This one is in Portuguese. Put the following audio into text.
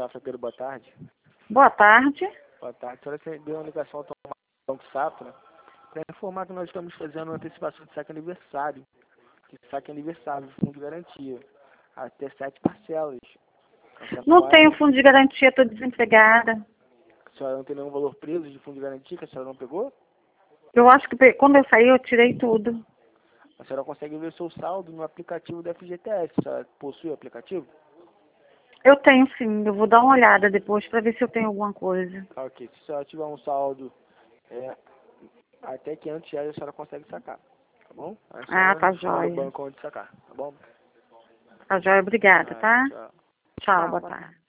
Safra, boa tarde. Boa tarde. Boa tarde. A senhora deu uma ligação ao Banco Safra para informar que nós estamos fazendo uma antecipação de saque aniversário. Que saque aniversário de fundo de garantia. Até 7 parcelas. Não tenho fundo de garantia, estou desempregada. A senhora não tem nenhum valor preso de fundo de garantia que a senhora não pegou? Eu acho que quando eu saí, eu tirei tudo. A senhora consegue ver seu saldo no aplicativo da FGTS. A senhora possui o aplicativo? Eu tenho sim, eu vou dar uma olhada depois para ver se eu tenho alguma coisa. Ok, se a senhora tiver um saldo até 500 reais, a senhora consegue sacar, tá bom? Tá No jóia. banco onde sacar, tá bom? Tá jóia, obrigada, tá? Tchau. Tchau, boa tarde.